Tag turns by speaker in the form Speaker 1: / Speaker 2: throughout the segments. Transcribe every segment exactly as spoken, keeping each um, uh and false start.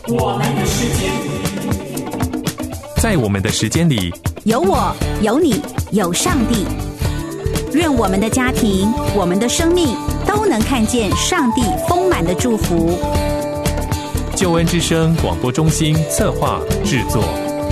Speaker 1: 我们的时间，
Speaker 2: 在我们的时间里，
Speaker 3: 有我，有你，有上帝。愿我们的家庭，我们的生命都能看见上帝丰满的祝福。
Speaker 2: 救恩之声广播中心策划制作。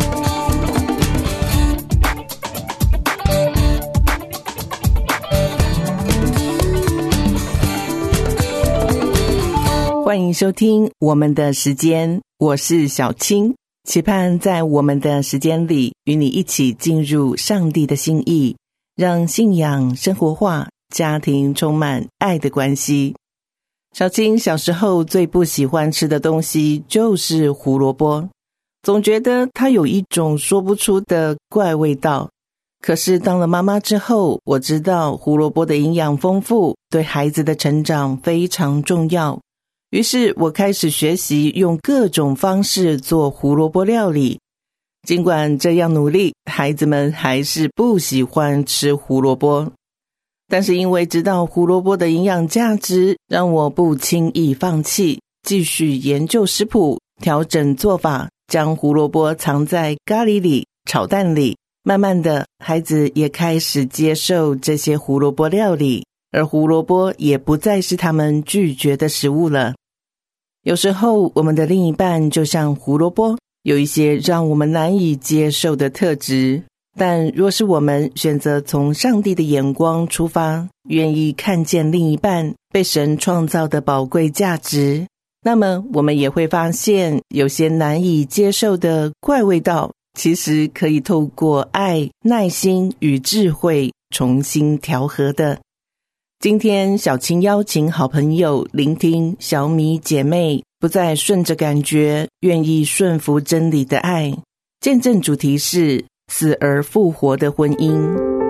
Speaker 4: 欢迎收听我们的时间，我是小青，期盼在我们的时间里与你一起进入上帝的心意，让信仰生活化，家庭充满爱的关系。小青小时候最不喜欢吃的东西就是胡萝卜，总觉得它有一种说不出的怪味道。可是当了妈妈之后，我知道胡萝卜的营养丰富，对孩子的成长非常重要。于是我开始学习用各种方式做胡萝卜料理。尽管这样努力，孩子们还是不喜欢吃胡萝卜。但是因为知道胡萝卜的营养价值，让我不轻易放弃，继续研究食谱，调整做法，将胡萝卜藏在咖喱里、炒蛋里。慢慢的，孩子也开始接受这些胡萝卜料理，而胡萝卜也不再是他们拒绝的食物了。有时候我们的另一半就像胡萝卜，有一些让我们难以接受的特质，但若是我们选择从上帝的眼光出发，愿意看见另一半被神创造的宝贵价值，那么我们也会发现有些难以接受的怪味道，其实可以透过爱、耐心与智慧重新调和的。今天小青邀请好朋友聆听小米姐妹不再顺着感觉，愿意顺服真理的爱。见证主题是死而复活的婚姻。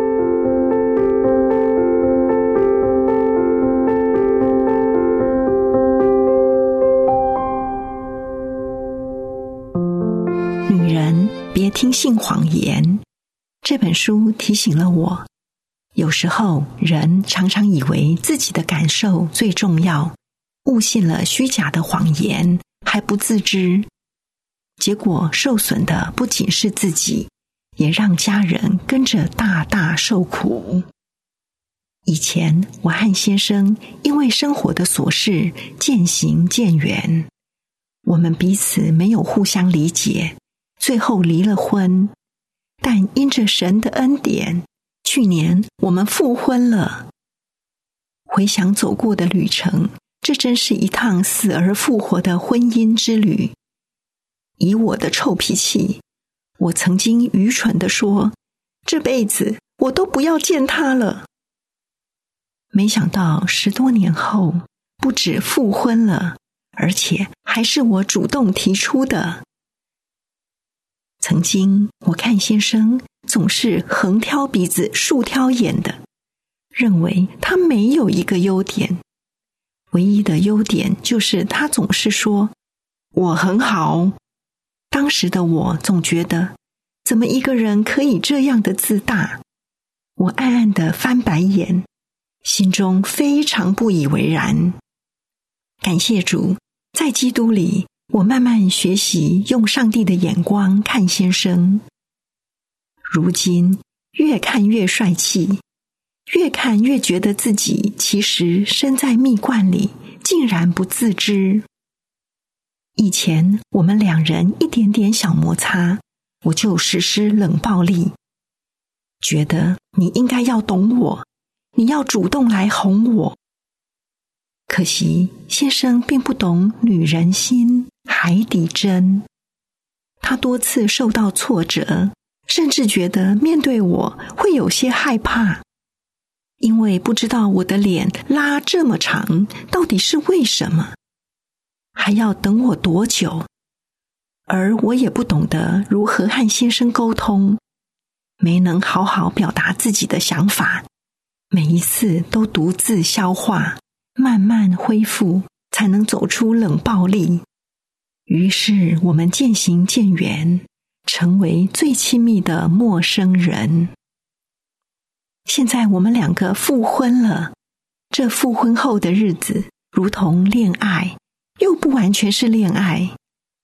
Speaker 5: 女人别听信谎言，这本书提醒了我，有时候人常常以为自己的感受最重要，误信了虚假的谎言，还不自知，结果受损的不仅是自己，也让家人跟着大大受苦。以前我和先生因为生活的琐事渐行渐远，我们彼此没有互相理解，最后离了婚。但因着神的恩典，去年我们复婚了。回想走过的旅程，这真是一趟死而复活的婚姻之旅。以我的臭脾气，我曾经愚蠢地说，这辈子我都不要见他了。没想到十多年后，不止复婚了，而且还是我主动提出的。曾经我看先生总是横挑鼻子竖挑眼的，认为他没有一个优点，唯一的优点就是他总是说我很好。当时的我总觉得，怎么一个人可以这样的自大？我暗暗的翻白眼，心中非常不以为然。感谢主，在基督里，我慢慢学习用上帝的眼光看先生。如今越看越帅气，越看越觉得自己其实身在蜜罐里，竟然不自知。以前我们两人一点点小摩擦，我就实施冷暴力，觉得你应该要懂我，你要主动来哄我。可惜先生并不懂女人心，海底针。他多次受到挫折，甚至觉得面对我会有些害怕，因为不知道我的脸拉这么长到底是为什么，还要等我多久，而我也不懂得如何和先生沟通，没能好好表达自己的想法，每一次都独自消化，慢慢恢复，才能走出冷暴力。于是我们渐行渐远，成为最亲密的陌生人。现在我们两个复婚了，这复婚后的日子如同恋爱，又不完全是恋爱。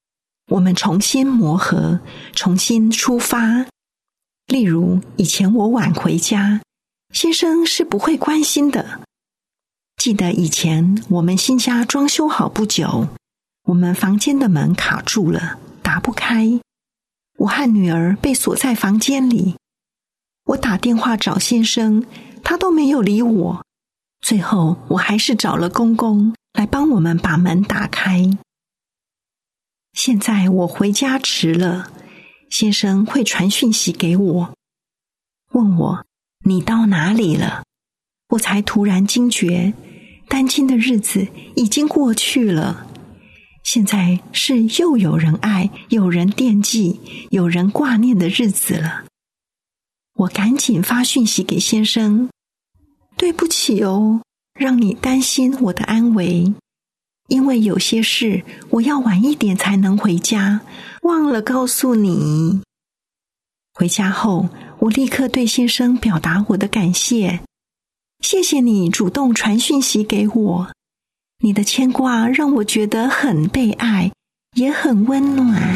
Speaker 5: 我们重新磨合，重新出发。例如，以前我晚回家，先生是不会关心的。记得以前我们新家装修好不久，我们房间的门卡住了，打不开。我和女儿被锁在房间里，我打电话找先生，他都没有理我。最后我还是找了公公来帮我们把门打开。现在我回家迟了，先生会传讯息给我，问我你到哪里了。我才突然惊觉，单亲的日子已经过去了，现在是又有人爱，有人惦记，有人挂念的日子了。我赶紧发讯息给先生，对不起哦，让你担心我的安危，因为有些事我要晚一点才能回家，忘了告诉你。回家后，我立刻对先生表达我的感谢，谢谢你主动传讯息给我，你的牵挂让我觉得很被爱，也很温暖。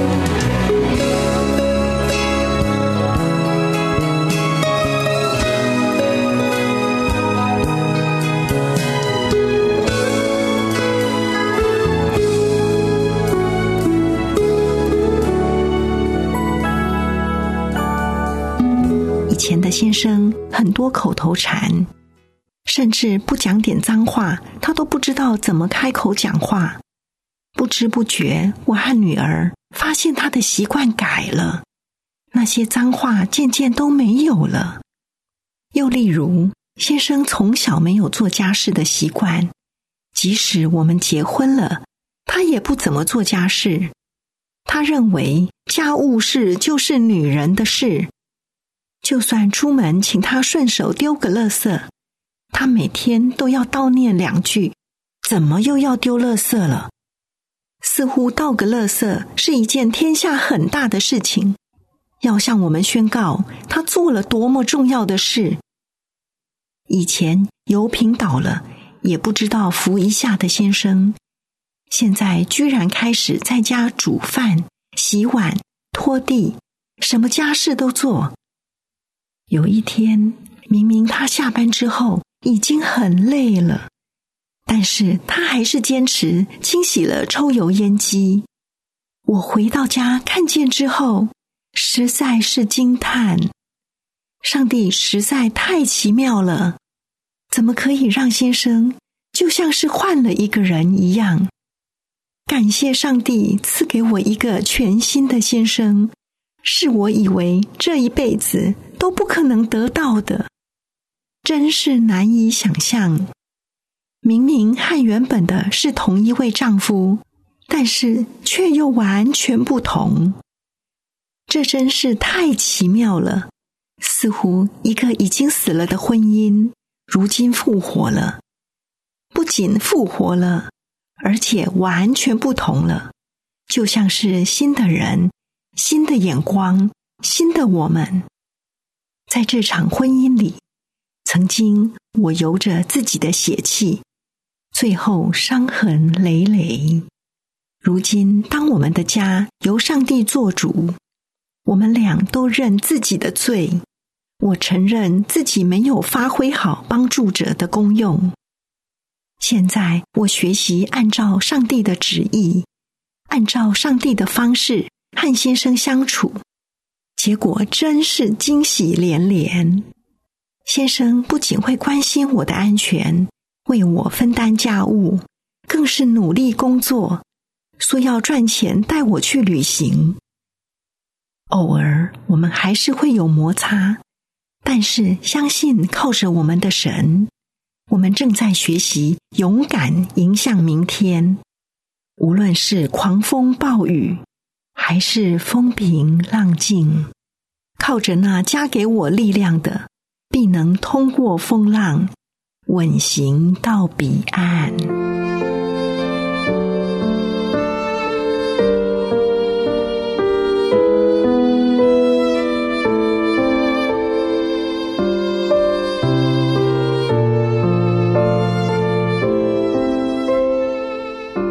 Speaker 5: 以前的先生很多口头禅，甚至不讲点脏话，他都不知道怎么开口讲话。不知不觉，我和女儿发现他的习惯改了，那些脏话渐渐都没有了。又例如，先生从小没有做家事的习惯，即使我们结婚了，他也不怎么做家事。他认为家务事就是女人的事，就算出门请他顺手丢个垃圾，他每天都要叨念两句，怎么又要丢垃圾了？似乎倒个垃圾是一件天下很大的事情，要向我们宣告他做了多么重要的事。以前油瓶倒了也不知道扶一下的先生，现在居然开始在家煮饭、洗碗、拖地，什么家事都做。有一天，明明他下班之后已经很累了，但是他还是坚持清洗了抽油烟机。我回到家看见之后，实在是惊叹，上帝实在太奇妙了，怎么可以让先生就像是换了一个人一样？感谢上帝赐给我一个全新的先生，是我以为这一辈子都不可能得到的，真是难以想象。明明和原本的是同一位丈夫，但是却又完全不同。这真是太奇妙了，似乎一个已经死了的婚姻，如今复活了。不仅复活了，而且完全不同了，就像是新的人，新的眼光，新的我们。在这场婚姻里，曾经我由着自己的血气，最后伤痕累累。如今当我们的家由上帝做主，我们俩都认自己的罪，我承认自己没有发挥好帮助者的功用。现在我学习按照上帝的旨意，按照上帝的方式和先生相处，结果真是惊喜连连。先生不仅会关心我的安全，为我分担家务，更是努力工作，说要赚钱带我去旅行。偶尔我们还是会有摩擦，但是相信靠着我们的神，我们正在学习勇敢迎向明天。无论是狂风暴雨，还是风平浪静，靠着那加给我力量的，必能通过风浪，稳行到彼岸。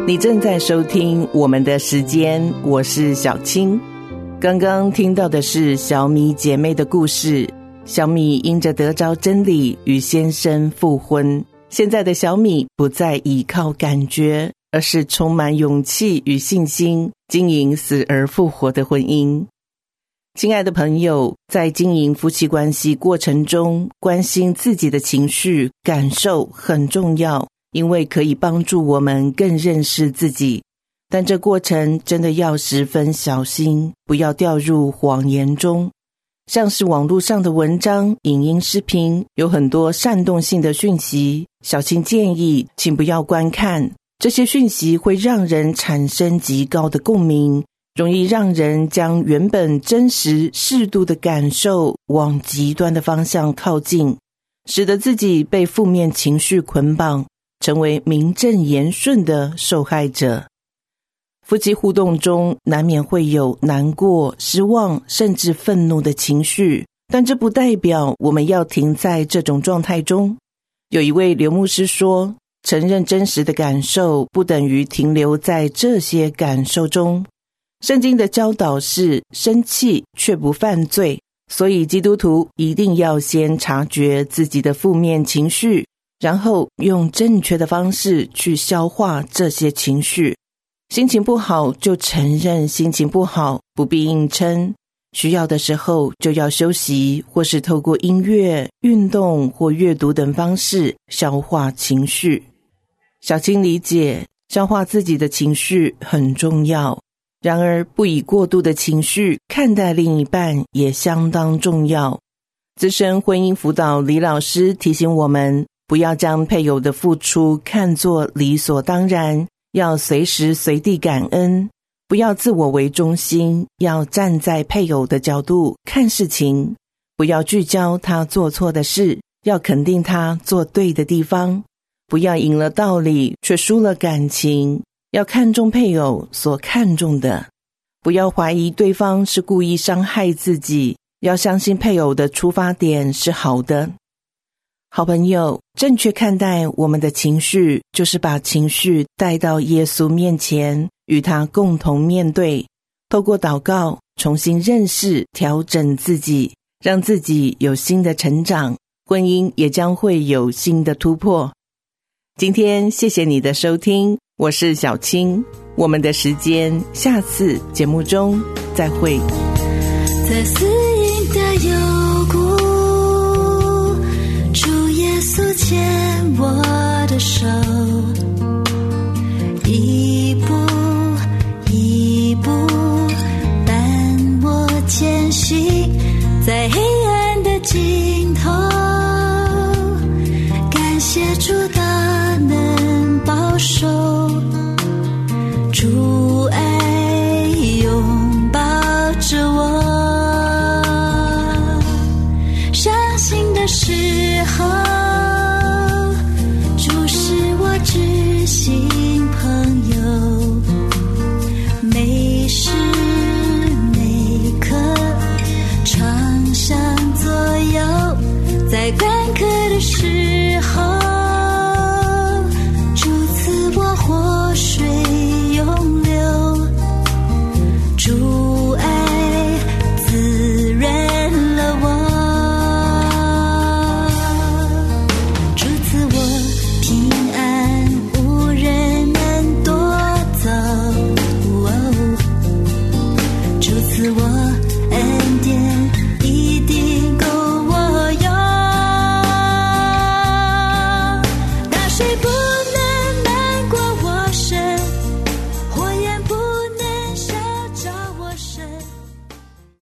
Speaker 4: 你正在收听我们的时间，我是小青。刚刚听到的是小米姐妹的故事。小米因着得着真理，与先生复婚。现在的小米不再依靠感觉，而是充满勇气与信心，经营死而复活的婚姻。亲爱的朋友，在经营夫妻关系过程中，关心自己的情绪感受很重要，因为可以帮助我们更认识自己。但这过程真的要十分小心，不要掉入谎言中。像是网络上的文章、影音视频，有很多煽动性的讯息，小青建议请不要观看。这些讯息会让人产生极高的共鸣，容易让人将原本真实适度的感受往极端的方向靠近，使得自己被负面情绪捆绑，成为名正言顺的受害者。夫妻互动中难免会有难过、失望甚至愤怒的情绪，但这不代表我们要停在这种状态中。有一位刘牧师说，承认真实的感受不等于停留在这些感受中。圣经的教导是生气却不犯罪，所以基督徒一定要先察觉自己的负面情绪，然后用正确的方式去消化这些情绪。心情不好就承认心情不好，不必硬撑。需要的时候就要休息，或是透过音乐、运动或阅读等方式消化情绪。小青理解，消化自己的情绪很重要，然而不以过度的情绪看待另一半也相当重要。资深婚姻辅导李老师提醒我们，不要将配偶的付出看作理所当然，要随时随地感恩，不要自我为中心，要站在配偶的角度看事情，不要聚焦他做错的事，要肯定他做对的地方，不要赢了道理却输了感情，要看重配偶所看重的，不要怀疑对方是故意伤害自己，要相信配偶的出发点是好的。好朋友，正确看待我们的情绪，就是把情绪带到耶稣面前，与他共同面对，透过祷告重新认识、调整自己，让自己有新的成长，婚姻也将会有新的突破。今天谢谢你的收听，我是小青，我们的时间下次节目中再会。
Speaker 1: 在死荫的幽谷，主耶稣牵我的手，一步一步伴我前行，在黑暗的尽头，感谢主大能保守，主爱拥抱着我，伤心的时候，主是我知心朋友，每时每刻常向左右，在干渴的时候，主赐我活水永流，主爱滋润了我，主赐我平安无人能夺走，主赐我